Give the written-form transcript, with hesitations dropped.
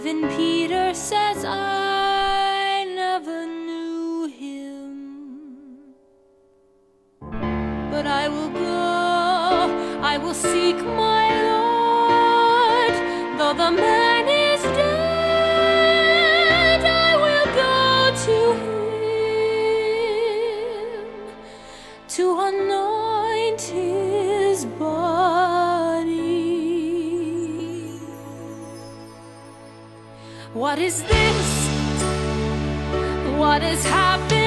Even Peter says I never knew him. But I will go, I will seek my Lord. Though the man is dead, I will go to him to anoint his body. What is this? What has happened?